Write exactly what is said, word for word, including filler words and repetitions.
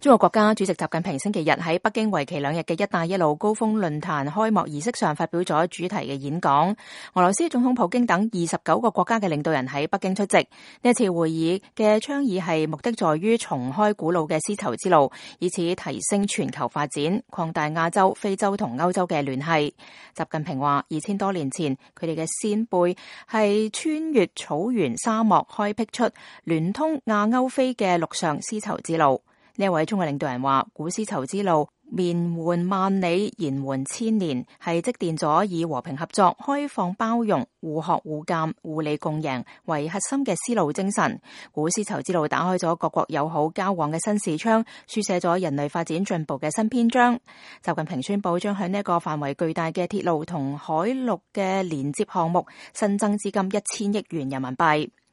中國國家主席習近平星期日喺北京為期兩日嘅一帶一路高峰論壇開幕儀式上發表咗主題嘅演講。俄羅斯總統普京等二十九個國家嘅領導人喺北京出席。呢一次會議嘅倡議係目的在於重開古老嘅絲綢之路，以此提升全球發展，擴大亞洲、非洲同歐洲嘅聯繫。習近平話：二千多年前，佢哋嘅先輩係穿越草原沙漠，開闢出聯通亞歐非嘅陸上絲綢之路。呢一位中國領導人話：古絲綢之路綿延萬里，延緩千年，係積澱咗以和平合作、開放包容、互學互鑒、互利共贏為核心嘅絲路精神。古絲綢之路打開咗各國友好交往嘅新視窗，書寫咗人類發展進步嘅新篇章。習近平宣布將向呢一個範圍巨大嘅鐵路同海陸嘅連接項目新增資金一千億元人民幣。